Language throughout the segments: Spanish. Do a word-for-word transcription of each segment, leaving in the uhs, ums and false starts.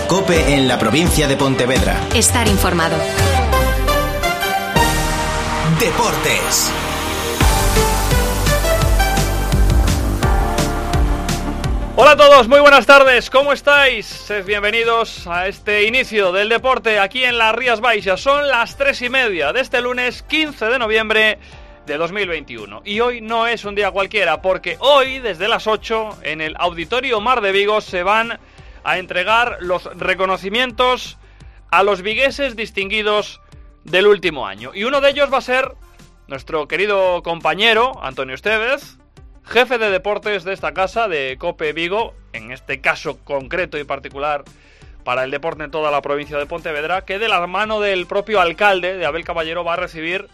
COPE en la provincia de Pontevedra. Estar informado. Deportes. Hola a todos, muy buenas tardes, ¿cómo estáis? Sed bienvenidos a este inicio del deporte aquí en las Rías Baixas. Son las tres y media de este lunes quince de noviembre de dos mil veintiuno. Y hoy no es un día cualquiera, porque hoy, desde las ocho, en el Auditorio Mar de Vigo se van a entregar los reconocimientos a los vigueses distinguidos del último año. Y uno de ellos va a ser nuestro querido compañero, Antonio Estevez, jefe de deportes de esta casa, de COPE Vigo, en este caso concreto y particular para el deporte en toda la provincia de Pontevedra, que de la mano del propio alcalde, de Abel Caballero, va a recibir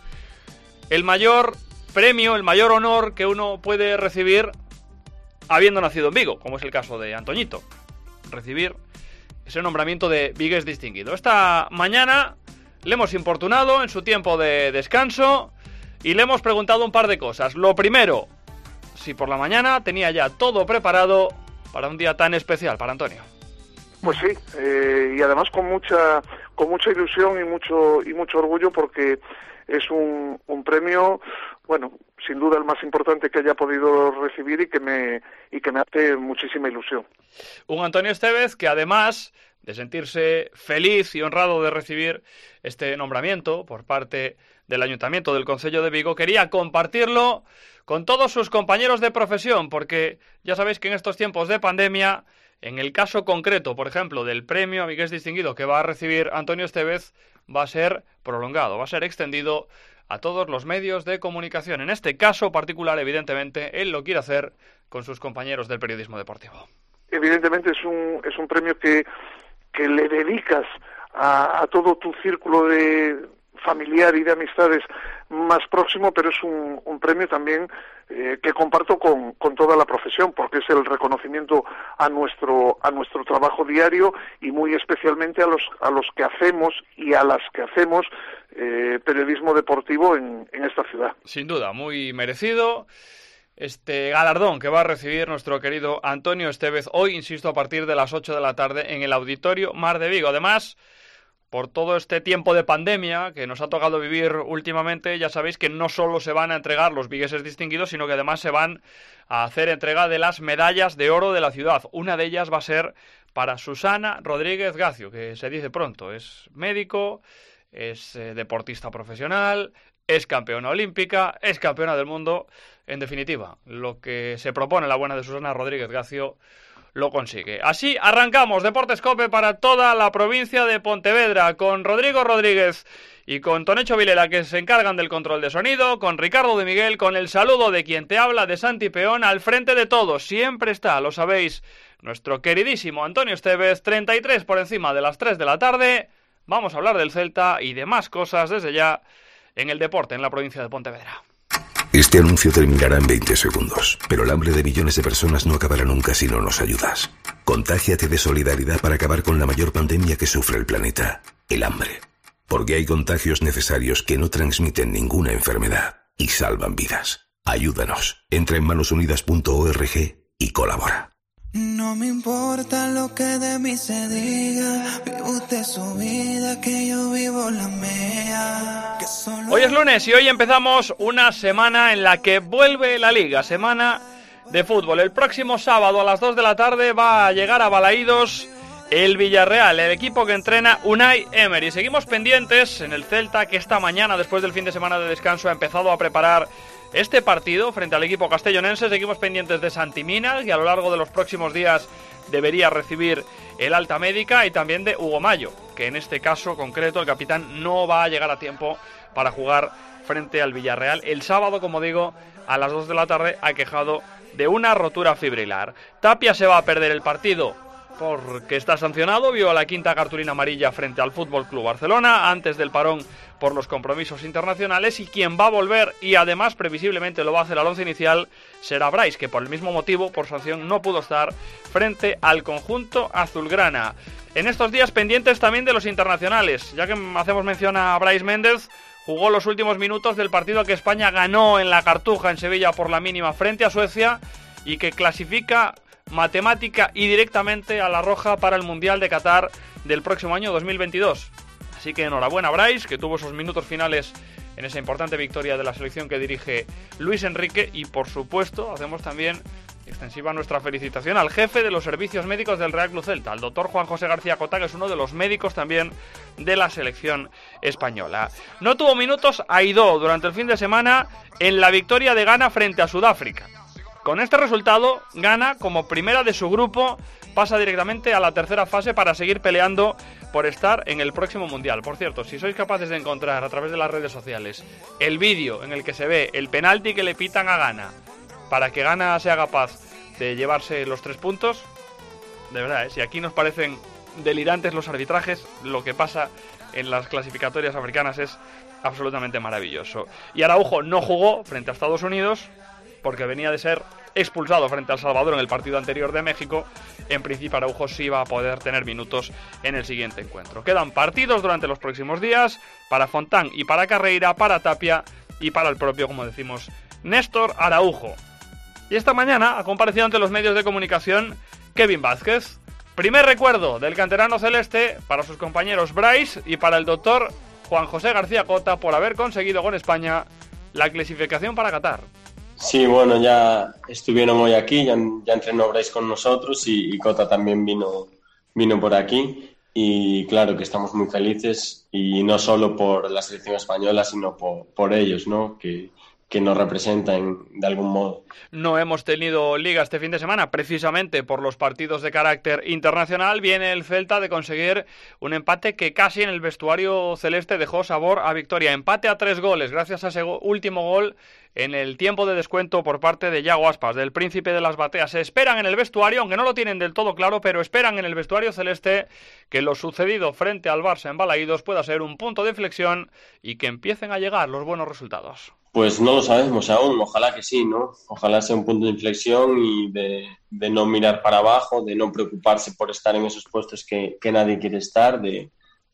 el mayor premio, el mayor honor que uno puede recibir habiendo nacido en Vigo, como es el caso de Antoñito. Recibir ese nombramiento de vigués distinguido. Esta mañana le hemos importunado en su tiempo de descanso y le hemos preguntado un par de cosas. Lo primero, si por la mañana tenía ya todo preparado para un día tan especial para Antonio. Pues sí, eh, y además con mucha con mucha ilusión y mucho y mucho orgullo, porque es un, un premio, bueno, sin duda el más importante que haya podido recibir y que me y que me hace muchísima ilusión. Un Antonio Estevez que, además de sentirse feliz y honrado de recibir este nombramiento por parte del Ayuntamiento del Concello de Vigo, quería compartirlo con todos sus compañeros de profesión, porque ya sabéis que en estos tiempos de pandemia, en el caso concreto, por ejemplo, del premio a vigués distinguido que va a recibir Antonio Estevez, va a ser prolongado, va a ser extendido a todos los medios de comunicación. En este caso particular, evidentemente, él lo quiere hacer con sus compañeros del periodismo deportivo. Evidentemente es un es un premio que, que le dedicas a, a todo tu círculo de familiar y de amistades más próximo, pero es un, un premio también eh, que comparto con, con toda la profesión, porque es el reconocimiento a nuestro a nuestro trabajo diario y muy especialmente a los a los que hacemos y a las que hacemos eh, periodismo deportivo en, en esta ciudad. Sin duda, muy merecido este galardón que va a recibir nuestro querido Antonio Estevez hoy, insisto, a partir de las ocho de la tarde en el Auditorio Mar de Vigo. Además, por todo este tiempo de pandemia que nos ha tocado vivir últimamente, ya sabéis que no solo se van a entregar los vigueses distinguidos, sino que además se van a hacer entrega de las medallas de oro de la ciudad. Una de ellas va a ser para Susana Rodríguez Gacio, que se dice pronto, es médico, es eh, deportista profesional, es campeona olímpica, es campeona del mundo. En definitiva, lo que se propone la buena de Susana Rodríguez Gacio lo consigue. Así arrancamos Deportes COPE para toda la provincia de Pontevedra, con Rodrigo Rodríguez y con Tonecho Vilela, que se encargan del control de sonido, con Ricardo de Miguel, con el saludo de quien te habla, de Santi Peón. Al frente de todos siempre está, lo sabéis, nuestro queridísimo Antonio Estevez. Treinta y tres por encima de las tres de la tarde. Vamos a hablar del Celta y de más cosas desde ya en el deporte en la provincia de Pontevedra. Este anuncio terminará en veinte segundos, pero el hambre de millones de personas no acabará nunca si no nos ayudas. Contágiate de solidaridad para acabar con la mayor pandemia que sufre el planeta, el hambre. Porque hay contagios necesarios que no transmiten ninguna enfermedad y salvan vidas. Ayúdanos. Entra en manos unidas punto org y colabora. No me importa lo que de mí se diga, vive usted su vida, que yo vivo la mía. Que solo... Hoy es lunes y hoy empezamos una semana en la que vuelve la Liga, semana de fútbol. El próximo sábado a las dos de la tarde va a llegar a Balaídos el Villarreal, el equipo que entrena Unai Emery. Seguimos pendientes en el Celta, que esta mañana, después del fin de semana de descanso, ha empezado a preparar este partido frente al equipo castellonense. Seguimos pendientes de Santi Mina, que a lo largo de los próximos días debería recibir el alta médica, y también de Hugo Mayo, que en este caso concreto el capitán no va a llegar a tiempo para jugar frente al Villarreal el sábado, como digo, a las dos de la tarde, aquejado de una rotura fibrilar. Tapia se va a perder el partido porque está sancionado, vio la quinta cartulina amarilla frente al F C Barcelona antes del parón por los compromisos internacionales, y quien va a volver, y además previsiblemente lo va a hacer al once inicial, será Brais, que por el mismo motivo, por sanción, no pudo estar frente al conjunto azulgrana. En estos días pendientes también de los internacionales, ya que hacemos mención a Brais Méndez, jugó los últimos minutos del partido que España ganó en la Cartuja en Sevilla por la mínima frente a Suecia, y que clasifica matemática y directamente a la roja para el Mundial de Qatar del próximo año dos mil veintidós. Así que enhorabuena a Brais, que tuvo esos minutos finales en esa importante victoria de la selección que dirige Luis Enrique, y por supuesto hacemos también extensiva nuestra felicitación al jefe de los servicios médicos del Real Club Celta, al doctor Juan José García Cota, que es uno de los médicos también de la selección española. No tuvo minutos Aidó durante el fin de semana en la victoria de Ghana frente a Sudáfrica. Con este resultado, Ghana, como primera de su grupo, pasa directamente a la tercera fase para seguir peleando por estar en el próximo Mundial. Por cierto, si sois capaces de encontrar a través de las redes sociales el vídeo en el que se ve el penalti que le pitan a Ghana para que Ghana sea capaz de llevarse los tres puntos, de verdad, ¿eh? Si aquí nos parecen delirantes los arbitrajes, lo que pasa en las clasificatorias africanas es absolutamente maravilloso. Y Araujo no jugó frente a Estados Unidos porque venía de ser expulsado frente a El Salvador en el partido anterior de México. En principio Araujo sí va a poder tener minutos en el siguiente encuentro. Quedan partidos durante los próximos días para Fontán y para Carreira, para Tapia y para el propio, como decimos, Néstor Araujo. Y esta mañana ha comparecido ante los medios de comunicación Kevin Vázquez. Primer recuerdo del canterano celeste para sus compañeros Brais y para el doctor Juan José García Cota por haber conseguido con España la clasificación para Qatar. Sí, bueno, ya estuvieron hoy aquí, ya, ya entrenó Brais con nosotros y, y Cota también vino, vino por aquí. Y claro que estamos muy felices, y no solo por la selección española, sino por, por ellos, ¿no? Que, que nos representan de algún modo. No hemos tenido liga este fin de semana, precisamente por los partidos de carácter internacional. Viene el Celta de conseguir un empate que casi en el vestuario celeste dejó sabor a victoria. Empate a tres goles, gracias a ese go- último gol en el tiempo de descuento por parte de Yago Aspas, del príncipe de las bateas. Se esperan en el vestuario, aunque no lo tienen del todo claro, pero esperan en el vestuario celeste que lo sucedido frente al Barça en Balaídos pueda ser un punto de inflexión y que empiecen a llegar los buenos resultados. Pues no lo sabemos aún, ojalá que sí, ¿no? Ojalá sea un punto de inflexión y de, de no mirar para abajo, de no preocuparse por estar en esos puestos que, que nadie quiere estar, de,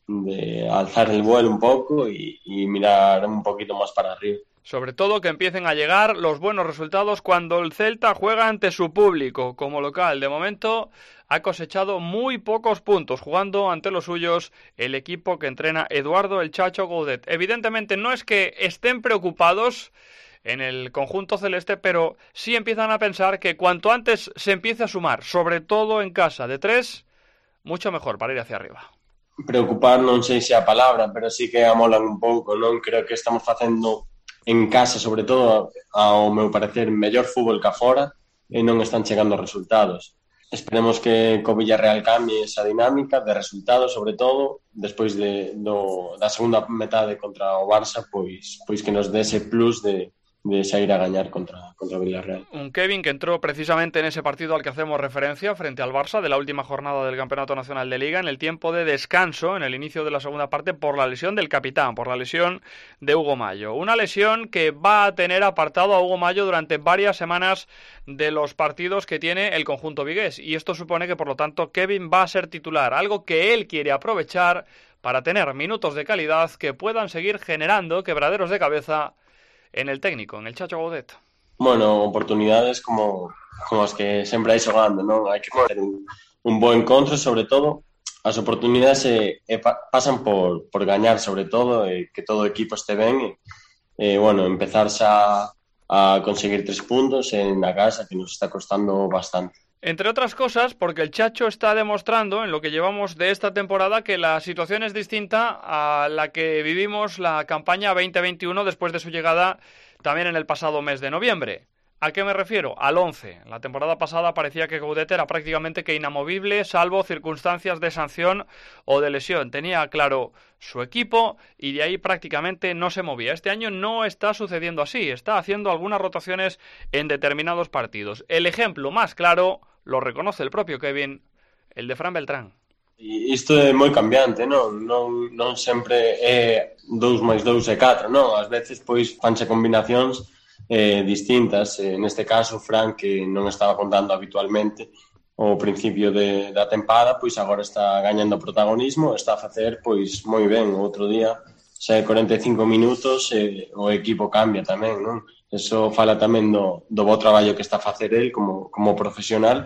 de alzar el vuelo un poco y, y mirar un poquito más para arriba. Sobre todo que empiecen a llegar los buenos resultados cuando el Celta juega ante su público. Como local, de momento, ha cosechado muy pocos puntos jugando ante los suyos el equipo que entrena Eduardo el Chacho Gaudet. Evidentemente no es que estén preocupados en el conjunto celeste, pero sí empiezan a pensar que cuanto antes se empiece a sumar, sobre todo en casa, de tres, mucho mejor para ir hacia arriba. Preocupar non sei se é a palabra, pero sí que amolan un pouco, non? Creo que estamos facendo en casa, sobre todo, ao meu parecer, mellor fútbol que afora, e non están chegando resultados. Esperemos que co Villarreal cambie esa dinámica de resultados, sobre todo, despois de, do, da segunda metade contra o Barça, pois, pois que nos dé ese plus de, de sair a gañar contra, contra o Villarreal. Un Kevin que entró precisamente en ese partido al que hacemos referencia frente al Barça de la última jornada del Campeonato Nacional de Liga en el tiempo de descanso, en el inicio de la segunda parte, por la lesión del capitán, por la lesión de Hugo Mallo. Una lesión que va a tener apartado a Hugo Mallo durante varias semanas de los partidos que tiene el conjunto vigués, y esto supone que por lo tanto Kevin va a ser titular, algo que él quiere aprovechar para tener minutos de calidad que puedan seguir generando quebraderos de cabeza en el técnico, en el Chacho Gaudet. Bueno, oportunidades como, como as que sempre hai xogando, non? Hai que ter un, un bo encontro, sobre todo. As oportunidades e, e pa, pasan por, por gañar, sobre todo, e que todo o equipo este ben. E, e bueno, empezar xa a conseguir tres puntos en la casa, que nos está costando bastante. Entre otras cosas, porque el Chacho está demostrando en lo que llevamos de esta temporada que la situación es distinta a la que vivimos la campaña veinte veintiuno después de su llegada también en el pasado mes de noviembre. ¿A qué me refiero? Al once. La temporada pasada parecía que Gaudet era prácticamente que inamovible, salvo circunstancias de sanción o de lesión. Tenía claro su equipo y de ahí prácticamente no se movía. Este año no está sucediendo así. Está haciendo algunas rotaciones en determinados partidos. El ejemplo más claro lo reconoce el propio Kevin, el de Fran Beltrán. E isto é moi cambiante, non? Non, non sempre é dous máis dous e catro, non? Ás veces, pois, fanse combinacións eh, distintas. Eh, neste caso, Fran, que non estaba contando habitualmente ao principio de, da tempada, pois agora está gañando protagonismo, está a facer, pois, moi ben. O outro día, xa cuarenta e cinco minutos, eh, o equipo cambia tamén, non? Eso fala tamén do, do bo traballo que está a facer el como, como profesional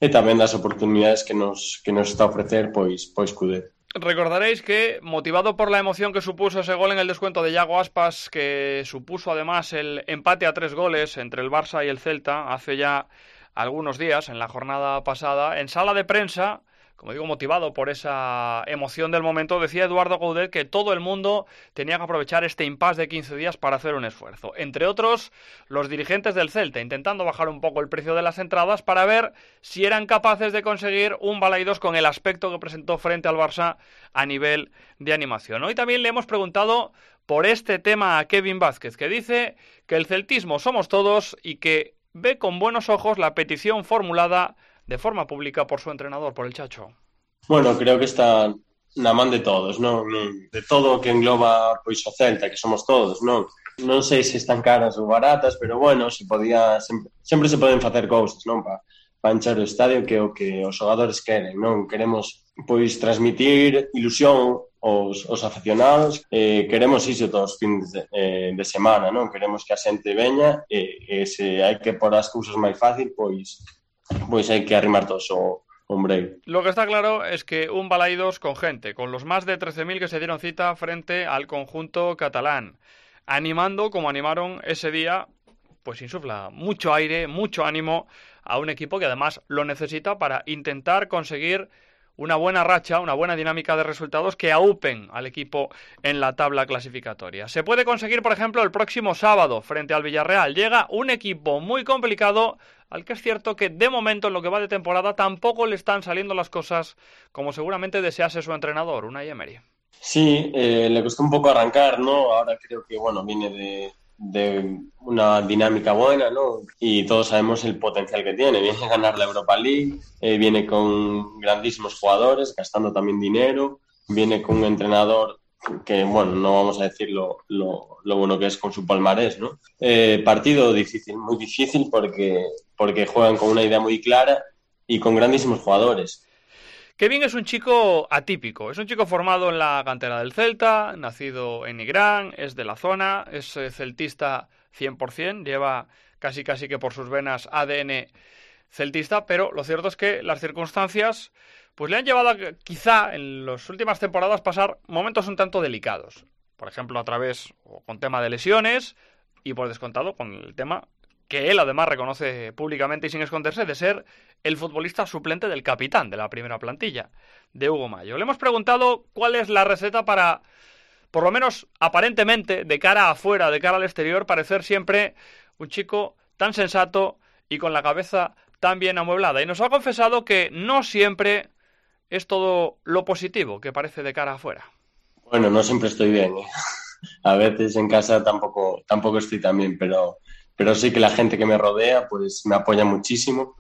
e tamén das oportunidades que nos, que nos está a ofrecer pois, pois Coudet. Recordaréis que, motivado por la emoción que supuso ese gol en el descuento de Iago Aspas, que supuso además el empate a tres goles entre el Barça y el Celta hace ya algunos días, en la jornada pasada, en sala de prensa, como digo, motivado por esa emoción del momento, decía Eduardo Coudet que todo el mundo tenía que aprovechar este impasse de quince días para hacer un esfuerzo. Entre otros, los dirigentes del Celta, intentando bajar un poco el precio de las entradas para ver si eran capaces de conseguir un Balaidos con el aspecto que presentó frente al Barça a nivel de animación. Hoy también le hemos preguntado por este tema a Kevin Vázquez, que dice que el celtismo somos todos y que ve con buenos ojos la petición formulada de forma pública por su entrenador, por el Chacho. Bueno, creo que está na man de todos, non? De todo o que engloba pois o Celta, que somos todos, non? Non sei se están caras ou baratas, pero bueno, se podía sempre, sempre se poden facer cousas, non? Pa, pa encher o estadio, que o que os xogadores queren, non? Queremos pois transmitir ilusión aos, aos aficionados, eh, queremos iso todos os fins de, eh, de semana, non? Queremos que a xente veña e, e se hai que por as cousas máis fácil, pois pois hai que arrimar todos o ombreiro. Lo que está claro es que un Balaidos con gente, con los más de trece mil que se dieron cita frente al conjunto catalán, animando como animaron ese día, pues insufla mucho aire, mucho ánimo a un equipo que además lo necesita para intentar conseguir una buena racha, una buena dinámica de resultados que aupen al equipo en la tabla clasificatoria. Se puede conseguir, por ejemplo, el próximo sábado frente al Villarreal. Llega un equipo muy complicado, al que es cierto que de momento en lo que va de temporada tampoco le están saliendo las cosas como seguramente desease su entrenador, Unai Emery. Sí, eh, le costó un poco arrancar, ¿no? Ahora creo que, bueno, viene de, de una dinámica buena, ¿no? Y todos sabemos el potencial que tiene. Viene a ganar la Europa League, eh, viene con grandísimos jugadores, gastando también dinero, viene con un entrenador que, bueno, no vamos a decir lo, lo, lo bueno que es con su palmarés, ¿no? Eh, partido difícil, muy difícil porque, porque juegan con una idea muy clara y con grandísimos jugadores. Kevin es un chico atípico, es un chico formado en la cantera del Celta, nacido en Nigrán, es de la zona, es celtista cien por ciento, lleva casi casi que por sus venas A D N celtista, pero lo cierto es que las circunstancias pues le han llevado a quizá en las últimas temporadas pasar momentos un tanto delicados, por ejemplo a través o con tema de lesiones y por descontado con el tema que él además reconoce públicamente y sin esconderse de ser el futbolista suplente del capitán de la primera plantilla, de Hugo Mallo. Le hemos preguntado cuál es la receta para, por lo menos aparentemente, de cara afuera, de cara al exterior, parecer siempre un chico tan sensato y con la cabeza tan bien amueblada. Y nos ha confesado que no siempre es todo lo positivo que parece de cara afuera. Bueno, no siempre estoy bien, ¿eh? A veces en casa tampoco, tampoco estoy tan bien, pero... pero sí que la gente que me rodea pues me apoya muchísimo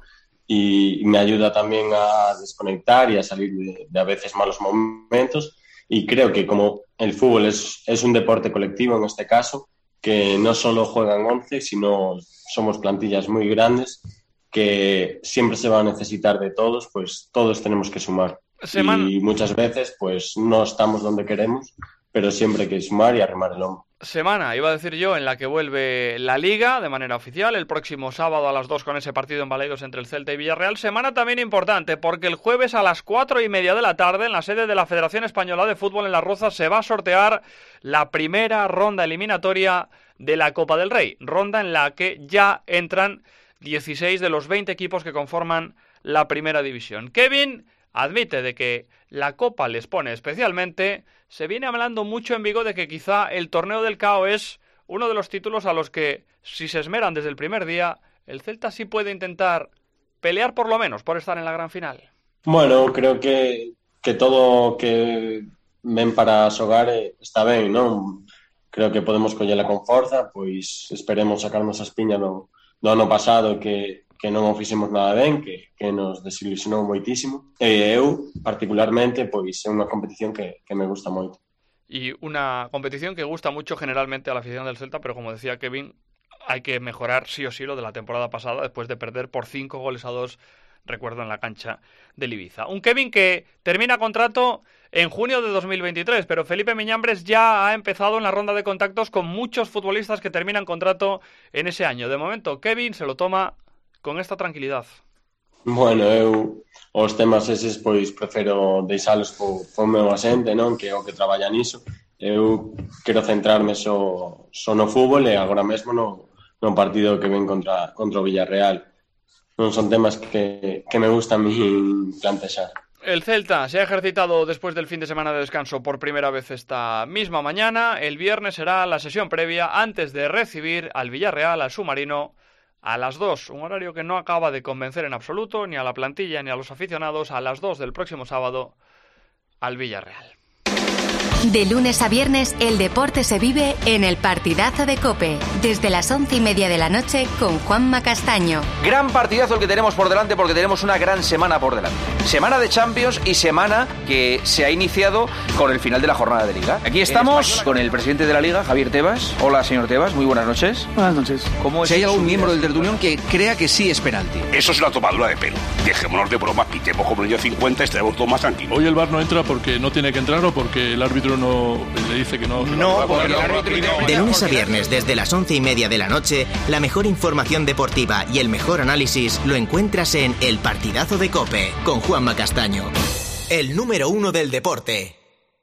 y me ayuda también a desconectar y a salir de, de a veces malos momentos, y creo que como el fútbol es, es un deporte colectivo en este caso, que no solo juegan once, sino somos plantillas muy grandes que siempre se va a necesitar de todos, pues todos tenemos que sumar. Semana. Y muchas veces pues no estamos donde queremos, pero siempre hay que sumar y arrimar el hombro. Semana, iba a decir yo, en la que vuelve la Liga de manera oficial el próximo sábado a las dos con ese partido en Balaidos entre el Celta y Villarreal. Semana también importante porque el jueves a las cuatro y media de la tarde en la sede de la Federación Española de Fútbol en Las Rozas se va a sortear la primera ronda eliminatoria de la Copa del Rey, ronda en la que ya entran dieciséis de los veinte equipos que conforman la primera división. Kevin admite de que la Copa les pone especialmente. Se viene hablando mucho en Vigo de que quizá el torneo del C A O es uno de los títulos a los que, si se esmeran desde el primer día, el Celta sí puede intentar pelear por lo menos por estar en la gran final. Bueno, creo que, que todo que ven para xogar está ben, non? Creo que podemos collela con forza, pois esperemos sacarnos a espiña do, do ano pasado que... que non o fixemos nada ben, que, que nos desilusionou moitísimo. E eu, particularmente, pois é unha competición que, que me gusta moito. Y una competición que gusta mucho generalmente a la afición del Celta, pero como decía Kevin, hay que mejorar sí o sí lo de la temporada pasada, después de perder por cinco goles a dos, recuerdo, en la cancha del Ibiza. Un Kevin que termina contrato en junio de dos mil veintitrés, pero Felipe Miñambres ya ha empezado en la ronda de contactos con muchos futbolistas que terminan contrato en ese año. De momento, Kevin se lo toma con esta tranquilidad. Bueno, eu os temas eses pois prefiro deixalos po, po meu asente, non? Que é o que traballa niso. Eu quero centrarme só, só no fútbol e agora mesmo no, no partido que ven contra, contra o Villarreal. Non son temas que, que me gustan a mí plantexar. El Celta se ha ejercitado después del fin de semana de descanso por primera vez esta misma mañana. El viernes será la sesión previa antes de recibir al Villarreal, al submarino, a las dos. Un horario que no acaba de convencer en absoluto ni a la plantilla ni a los aficionados. A las dos del próximo sábado al Villarreal. De lunes a viernes, el deporte se vive en el partidazo de COPE, desde las once y media de la noche con Juanma Castaño. Gran partidazo el que tenemos por delante porque tenemos una gran semana por delante. Semana de Champions y semana que se ha iniciado con el final de la jornada de Liga. Aquí estamos con el presidente de la Liga, Javier Tebas. Hola, señor Tebas, muy buenas noches. Buenas noches. ¿Cómo es si hay algún miembro del tertulión que crea que sí es penalti? Eso es una tomadura de pelo. Dejémonos de bromas, pitemos como el cincuenta y estaremos todos más tranquilos. Hoy el V A R no entra porque no tiene que entrar o porque el árbitro no le dice que no. No, porque el árbitro... De lunes a viernes, desde las once y media de la noche, la mejor información deportiva y el mejor análisis lo encuentras en El Partidazo de COPE, con Juanma Castaño, el número uno del deporte.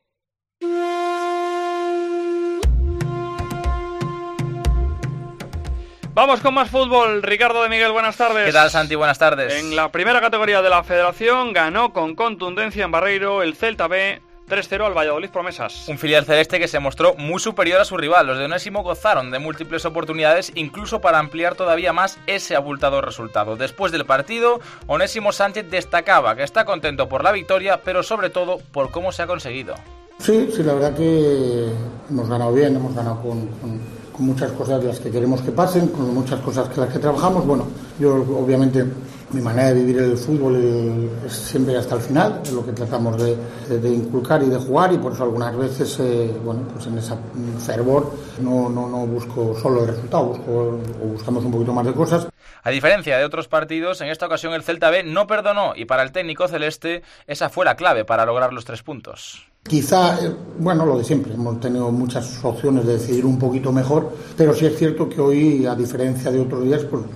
Vamos con más fútbol. Ricardo de Miguel, buenas tardes. ¿Qué tal, Santi? Buenas tardes. En la primera categoría de la Federación ganó con contundencia en Barreiro el Celta B tres cero al Valladolid Promesas. Un filial celeste que se mostró muy superior a su rival. Los de Onésimo gozaron de múltiples oportunidades, incluso para ampliar todavía más ese abultado resultado. Después del partido, Onésimo Sánchez destacaba que está contento por la victoria, pero sobre todo por cómo se ha conseguido. Sí, sí, la verdad que hemos ganado bien, hemos ganado con, con, con muchas cosas de las que queremos que pasen, con muchas cosas que las que trabajamos. Bueno, yo obviamente mi manera de vivir el fútbol es siempre hasta el final, es lo que tratamos de, de, de inculcar y de jugar, y por eso algunas veces, eh, bueno, pues en ese fervor no, no, no busco solo el resultado, busco, o buscamos un poquito más de cosas. A diferencia de otros partidos, en esta ocasión el Celta B no perdonó y para el técnico celeste esa fue la clave para lograr los tres puntos. Quizá, bueno, lo de siempre, hemos tenido muchas opciones de decidir un poquito mejor, pero sí es cierto que hoy, a diferencia de otros días, pues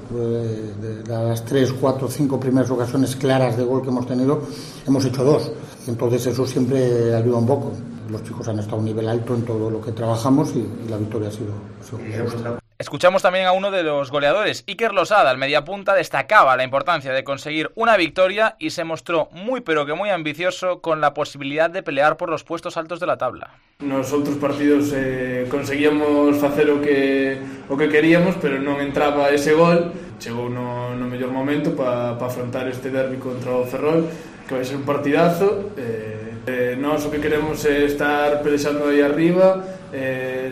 de las tres, cuatro, cinco primeras ocasiones claras de gol que hemos tenido, hemos hecho dos. Y entonces eso siempre ayuda un poco. Los chicos han estado a un nivel alto en todo lo que trabajamos y, y la victoria ha sido, ha sido justa. Escuchamos también a uno de los goleadores. Iker Losada, el mediapunta, destacaba la importancia de conseguir una victoria y se mostró muy pero que muy ambicioso con la posibilidad de pelear por los puestos altos de la tabla. Nos outros partidos eh, conseguíamos facer o que o que queríamos, pero non entraba ese gol. Chegou no, no mellor momento para pa afrontar este derbi contra o Ferrol, que vai ser un partidazo. Eh, eh, nós o que queremos é estar pelexando aí arriba, eh,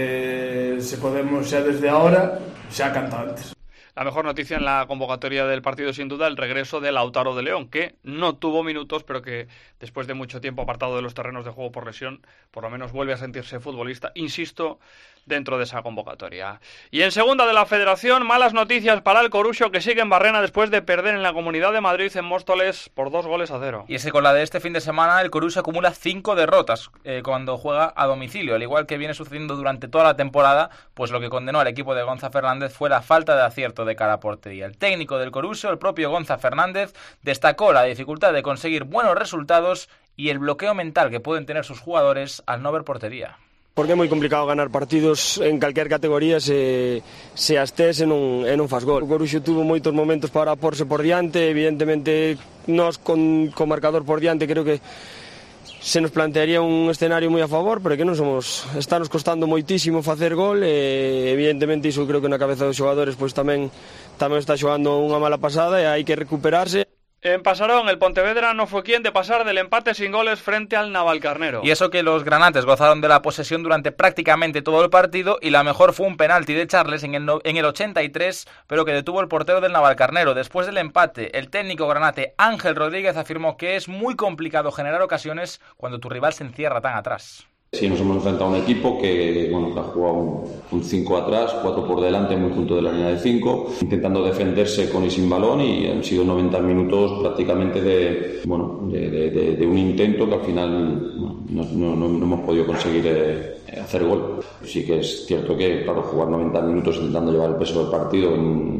se, se podemos xa desde ahora, xa canto antes. La mejor noticia en la convocatoria del partido, sin duda, el regreso de Lautaro de León, que no tuvo minutos, pero que después de mucho tiempo apartado de los terrenos de juego por lesión, por lo menos vuelve a sentirse futbolista, insisto, dentro de esa convocatoria. Y en segunda de la Federación, malas noticias para el Coruxo, que sigue en Barrena después de perder en la Comunidad de Madrid en Móstoles por dos goles a cero. Y es que con la de este fin de semana, el Coruxo acumula cinco derrotas eh, cuando juega a domicilio, al igual que viene sucediendo durante toda la temporada, pues lo que condenó al equipo de Gonza Fernández fue la falta de acierto de cara a portería. El técnico del Coruxo, el propio Gonza Fernández, destacó la dificultad de conseguir buenos resultados y el bloqueo mental que pueden tener sus jugadores al no ver portería. Porque é moi complicado ganar partidos en calquer categoría se, se as tes e non, e non fas gol. O Coruxo tuvo moitos momentos para porse por diante, evidentemente nós con, con marcador por diante creo que se nos plantearía un escenario moi a favor, pero que non somos, está nos costando moitísimo facer gol e evidentemente iso creo que na cabeza dos xogadores pois tamén, tamén está xogando unha mala pasada e hai que recuperarse. En Pasarón, el Pontevedra no fue quien de pasar del empate sin goles frente al Navalcarnero. Y eso que los granates gozaron de la posesión durante prácticamente todo el partido y la mejor fue un penalti de Charles en el, no, en el ochenta y tres, pero que detuvo el portero del Navalcarnero. Después del empate, el técnico granate Ángel Rodríguez afirmó que es muy complicado generar ocasiones cuando tu rival se encierra tan atrás. Sí, nos hemos enfrentado a un equipo que, bueno, que ha jugado un cinco atrás, cuatro por delante, muy junto de la línea de cinco, intentando defenderse con y sin balón, y han sido noventa minutos prácticamente de, bueno, de, de, de, de un intento que al final no, no, no, no hemos podido conseguir eh, hacer gol. Sí que es cierto que, claro, jugar noventa minutos intentando llevar el peso del partido en,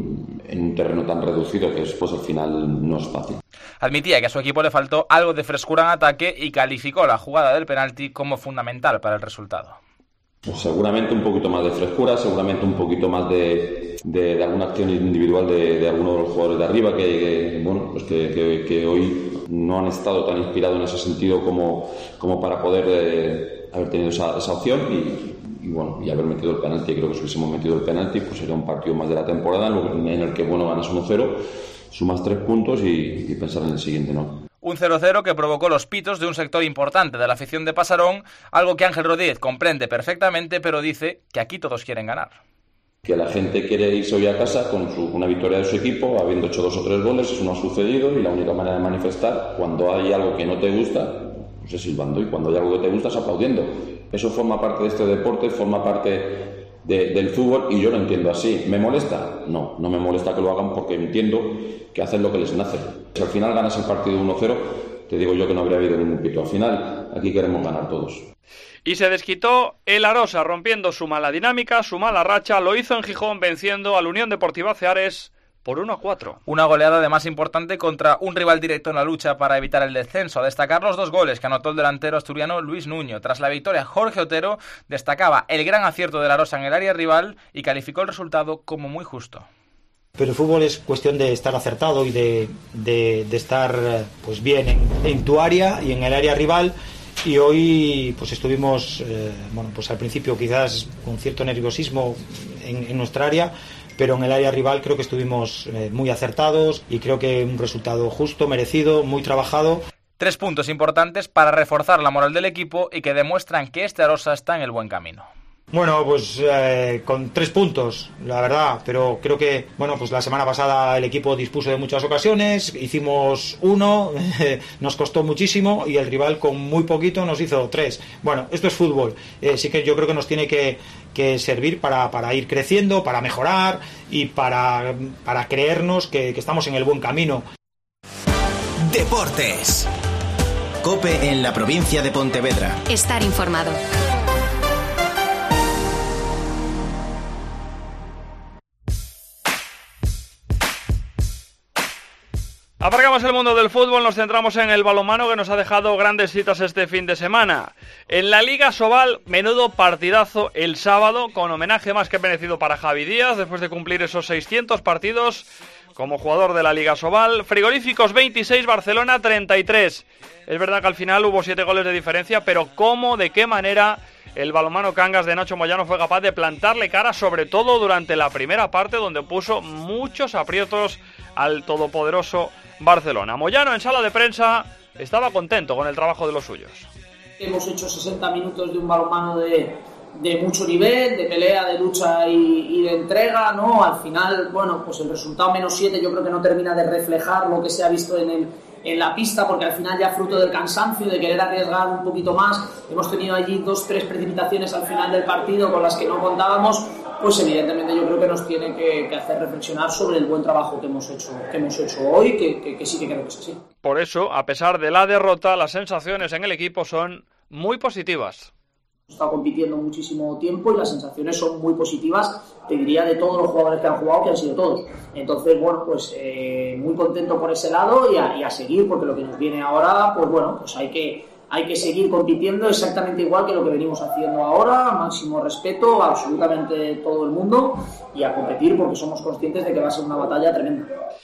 en un terreno tan reducido que después al final no es fácil. Admitía que a su equipo le faltó algo de frescura en ataque y calificó la jugada del penalti como fundamental para el resultado. Pues seguramente un poquito más de frescura, seguramente un poquito más de, de, de alguna acción individual de, de algunos de los jugadores de arriba que, que bueno, pues que, que, que hoy no han estado tan inspirados en ese sentido como, como para poder eh, haber tenido esa, esa opción y, y bueno, y haber metido el penalti. Creo que si hubiésemos metido el penalti pues sería un partido más de la temporada en el que bueno, ganas uno cero, sumas tres puntos y, y pensar en el siguiente, ¿no? Un cero cero que provocó los pitos de un sector importante de la afición de Pasarón, algo que Ángel Rodríguez comprende perfectamente, pero dice que aquí todos quieren ganar. Que la gente quiere irse hoy a casa con su, una victoria de su equipo, habiendo hecho dos o tres goles, eso no ha sucedido y la única manera de manifestar, cuando hay algo que no te gusta, pues es silbando, y cuando hay algo que te gusta es aplaudiendo. Eso forma parte de este deporte, forma parte de, del fútbol y yo lo entiendo así. ¿Me molesta? No, no me molesta que lo hagan porque entiendo que hacen lo que les nace. Si al final ganas el partido uno cero, te digo yo que no habría habido ningún pito. Al final, aquí queremos ganar todos. Y se desquitó el Arosa, rompiendo su mala dinámica, su mala racha. Lo hizo en Gijón, venciendo al Unión Deportiva Ceares por uno a cuatro. Una goleada además importante contra un rival directo en la lucha para evitar el descenso. A destacar los dos goles que anotó el delantero asturiano Luis Nuño. Tras la victoria, Jorge Otero destacaba el gran acierto del Arosa en el área rival y calificó el resultado como muy justo. Pero el fútbol es cuestión de estar acertado y de, de, de estar pues bien en, en tu área y en el área rival. Y hoy pues estuvimos, eh, bueno, pues al principio quizás con cierto nerviosismo en, en nuestra área, pero en el área rival creo que estuvimos eh, muy acertados y creo que un resultado justo, merecido, muy trabajado. Tres puntos importantes para reforzar la moral del equipo y que demuestran que este Arosa está en el buen camino. Bueno, pues eh, con tres puntos, la verdad, pero creo que, bueno, pues la semana pasada el equipo dispuso de muchas ocasiones, hicimos uno, nos costó muchísimo y el rival con muy poquito nos hizo tres. Bueno, esto es fútbol, eh, sí que yo creo que nos tiene que, que servir para, para ir creciendo, para mejorar y para, para creernos que, que estamos en el buen camino. Deportes. COPE en la provincia de Pontevedra. Estar informado. Aparcamos el mundo del fútbol, nos centramos en el balonmano que nos ha dejado grandes citas este fin de semana. En la Liga Sobal, menudo partidazo el sábado, con homenaje más que merecido para Javi Díaz, después de cumplir esos seiscientos partidos como jugador de la Liga Sobal. Frigoríficos veintiséis, Barcelona treinta y tres. Es verdad que al final hubo siete goles de diferencia, pero ¿cómo, de qué manera el balonmano Cangas de Nacho Moyano fue capaz de plantarle cara, sobre todo durante la primera parte, donde puso muchos aprietos al todopoderoso Barcelona? Moyano en sala de prensa estaba contento con el trabajo de los suyos. Hemos hecho sesenta minutos de un balonmano de, de mucho nivel, de pelea, de lucha y, y de entrega, ¿no? Al final, bueno, pues el resultado menos siete yo creo que no termina de reflejar lo que se ha visto en el en la pista, porque al final ya fruto del cansancio, de querer arriesgar un poquito más, hemos tenido allí dos, tres precipitaciones al final del partido con las que no contábamos, pues evidentemente yo creo que nos tiene que, que hacer reflexionar sobre el buen trabajo que hemos hecho, que hemos hecho hoy, que, que, que sí que creo que es así. Por eso, a pesar de la derrota, las sensaciones en el equipo son muy positivas. Hemos estado compitiendo muchísimo tiempo y las sensaciones son muy positivas, te diría, de todos los jugadores que han jugado, que han sido todos. Entonces, bueno, pues eh, muy contento por ese lado y a, y a seguir, porque lo que nos viene ahora, pues bueno, pues hay que, hay que seguir compitiendo exactamente igual que lo que venimos haciendo ahora, máximo respeto a absolutamente todo el mundo y a competir porque somos conscientes de que va a ser una batalla tremenda.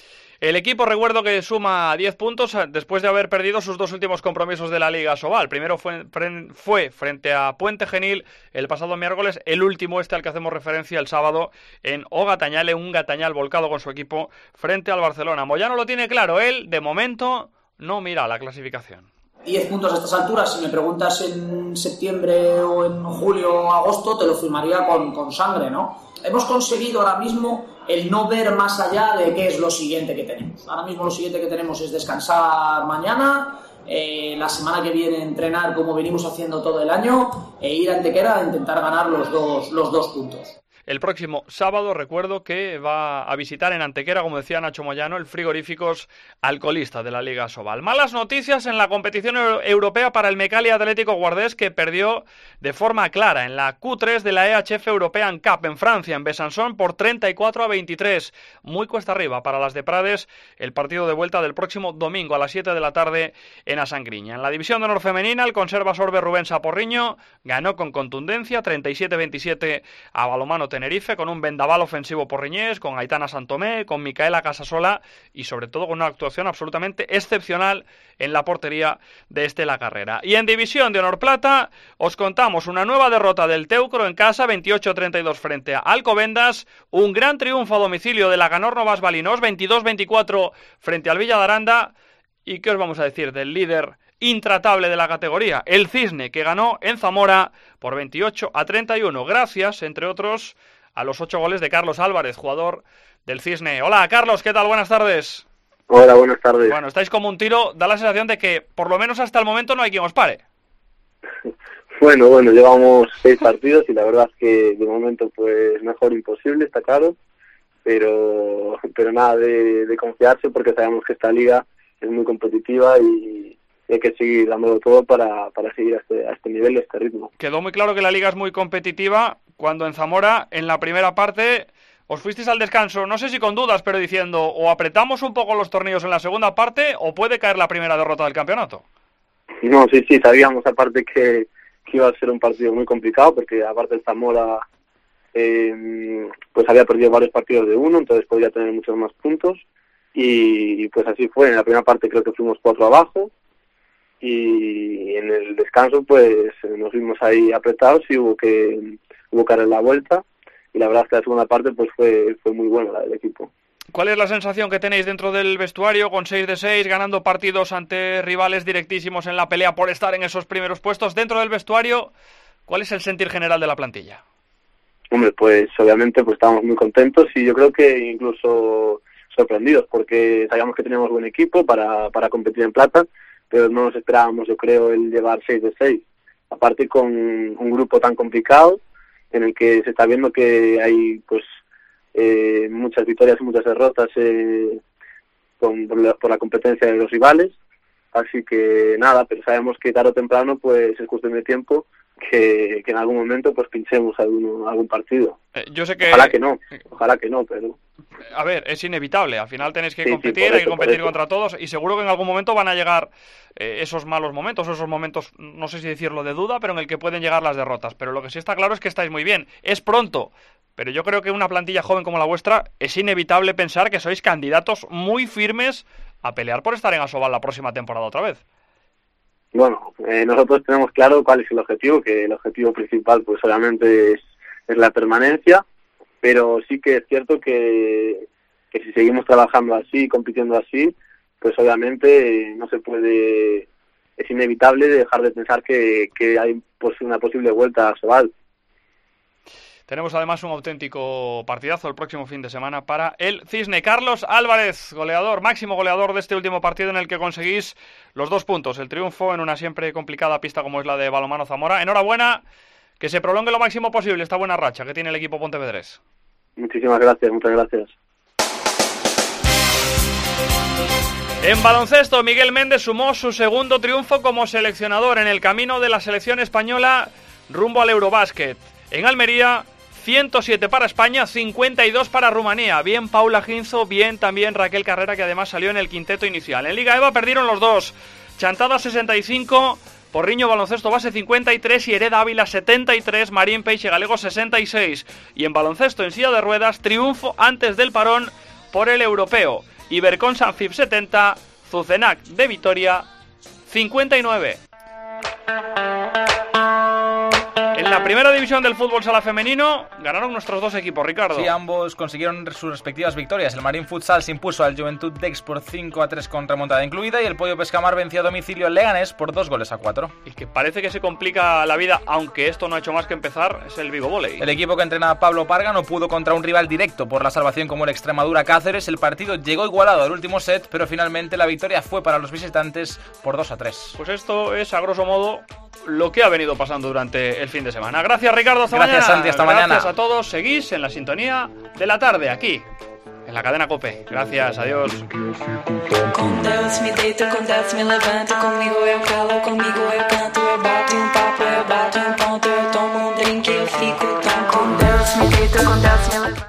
El equipo, recuerdo que suma diez puntos después de haber perdido sus dos últimos compromisos de la Liga Sobal. Primero fue, fue frente a Puente Genil el pasado miércoles, el último este al que hacemos referencia el sábado en O Gatañale, un Gatañal volcado con su equipo frente al Barcelona. Moyano lo tiene claro, él de momento no mira la clasificación. diez puntos a estas alturas, si me preguntas en septiembre o en julio o agosto, te lo firmaría con, con sangre, ¿no? Hemos conseguido ahora mismo el no ver más allá de qué es lo siguiente que tenemos. Ahora mismo lo siguiente que tenemos es descansar mañana, eh, la semana que viene entrenar como venimos haciendo todo el año e ir a Antequera a intentar ganar los dos, los dos puntos. el próximo sábado. Recuerdo que va a visitar en Antequera, como decía Nacho Moyano, el Frigoríficos Alcolista de la Liga Sobal. Malas noticias en la competición europea para el Mecali Atlético Guardés, que perdió de forma clara en la Q tres de la E H F European Cup en Francia, en Besançon, por treinta y cuatro a veintitrés. Muy cuesta arriba para las de Prades el partido de vuelta del próximo domingo a las siete de la tarde en Asangriña. En la división de honor femenina, el Conserva Sorbe Rubén Saporriño ganó con contundencia treinta y siete a veintisiete a Balonmano Tenerife, con un vendaval ofensivo porriñés, con Aitana Santomé, con Micaela Casasola y sobre todo con una actuación absolutamente excepcional en la portería de Estela Carrera. Y en división de honor plata os contamos una nueva derrota del Teucro en casa, veintiocho a treinta y dos frente a Alcobendas, un gran triunfo a domicilio de la Ganor Novas Balinos, veintidós a veinticuatro frente al Villa de Aranda. ¿Y qué os vamos a decir del líder intratable de la categoría, el Cisne, que ganó en Zamora por veintiocho a treinta y uno, gracias, entre otros, a los ocho goles de Carlos Álvarez, jugador del Cisne? Hola, Carlos, ¿qué tal? Buenas tardes. Hola, buenas tardes. Bueno, estáis como un tiro, da la sensación de que, por lo menos hasta el momento, no hay quien os pare. Bueno, bueno, llevamos seis partidos y la verdad es que de momento, pues, mejor imposible, está claro, pero pero nada de, de confiarse, porque sabemos que esta liga es muy competitiva y hay que seguir dándolo todo para, para seguir a este, a este nivel y a este ritmo. Quedó muy claro que la liga es muy competitiva cuando en Zamora, en la primera parte, os fuisteis al descanso, no sé si con dudas, pero diciendo, o apretamos un poco los tornillos en la segunda parte o puede caer la primera derrota del campeonato. No, sí, sí, sabíamos aparte que, que iba a ser un partido muy complicado, porque aparte el Zamora eh, pues había perdido varios partidos de uno, entonces podría tener muchos más puntos. Y pues así fue. En la primera parte creo que fuimos cuatro abajo y en el descanso pues nos vimos ahí apretados y hubo que hubo que dar la vuelta, y la verdad es que la segunda parte pues fue fue muy buena la del equipo. ¿Cuál es la sensación que tenéis dentro del vestuario con seis de seis, ganando partidos ante rivales directísimos en la pelea por estar en esos primeros puestos? Dentro del vestuario, ¿cuál es el sentir general de la plantilla? Hombre, pues obviamente pues estamos muy contentos y yo creo que incluso sorprendidos, porque sabíamos que teníamos buen equipo para, para competir en plata, pero no nos esperábamos, yo creo, el llevar seis de seis. Aparte con un grupo tan complicado, en el que se está viendo que hay pues eh, muchas victorias y muchas derrotas eh, con, por, la, por la competencia de los rivales, así que nada, pero sabemos que tarde o temprano pues es cuestión de tiempo que, que en algún momento pues pinchemos alguno, algún partido. Eh, yo sé que... Ojalá que no, ojalá que no, pero... A ver, es inevitable, al final tenéis que sí, competir, sí, eso, hay que competir contra todos, y seguro que en algún momento van a llegar eh, esos malos momentos, esos momentos, no sé si decirlo de duda, pero en el que pueden llegar las derrotas. Pero lo que sí está claro es que estáis muy bien, es pronto, pero yo creo que una plantilla joven como la vuestra es inevitable pensar que sois candidatos muy firmes a pelear por estar en Asobal la próxima temporada otra vez. Bueno, eh, nosotros tenemos claro cuál es el objetivo, que el objetivo principal pues obviamente es, es la permanencia, pero sí que es cierto que, que si seguimos trabajando así, compitiendo así, pues obviamente eh, no se puede, es inevitable dejar de pensar que, que hay pues, una posible vuelta a Asobal. Tenemos además un auténtico partidazo el próximo fin de semana para el Cisne. Carlos Álvarez, goleador, máximo goleador de este último partido en el que conseguís los dos puntos, el triunfo en una siempre complicada pista como es la de Balonmano Zamora. Enhorabuena, que se prolongue lo máximo posible esta buena racha que tiene el equipo pontevedrés. Muchísimas gracias, muchas gracias. En baloncesto, Miguel Méndez sumó su segundo triunfo como seleccionador en el camino de la selección española rumbo al Eurobásquet. En Almería, ciento siete para España, cincuenta y dos para Rumanía. Bien Paula Ginzo, bien también Raquel Carrera, que además salió en el quinteto inicial. En Liga EVA perdieron los dos. Chantada sesenta y cinco, Porriño Baloncesto Base cincuenta y tres y Hereda Ávila setenta y tres, Marín Peixe Galego sesenta y seis. Y en baloncesto en silla de ruedas, triunfo antes del parón por el europeo. Ibercon Sanfib setenta, Zucenac de Vitoria cincuenta y nueve. En la primera división del fútbol sala femenino ganaron nuestros dos equipos, Ricardo. Sí, ambos consiguieron sus respectivas victorias. El Marín Futsal se impuso al Juventud Dex por cinco a tres con remontada incluida, y el Pollo Pescamar venció a domicilio al Leganés por dos goles a cuatro. Y que parece que se complica la vida, aunque esto no ha hecho más que empezar, es el Vigo Volley. El equipo que entrena Pablo Parga no pudo contra un rival directo por la salvación como el Extremadura Cáceres. El partido llegó igualado al último set, pero finalmente la victoria fue para los visitantes por dos a tres. Pues esto es, a grosso modo, lo que ha venido pasando durante el fin de semana. Gracias, Ricardo, hasta Gracias, mañana. Santi, hasta Gracias mañana. a todos, seguís en la sintonía de la tarde aquí, en la cadena COPE. Gracias, adiós. Com Deus me deito, com Deus me levanto, comigo eu falo, comigo eu canto, eu bato um papo, eu bato um ponto, eu tomo um drink, eu fico tão com Deus me deito, com Deus me levanto.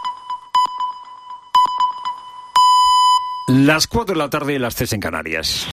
Las cuatro de la tarde y las tres en Canarias.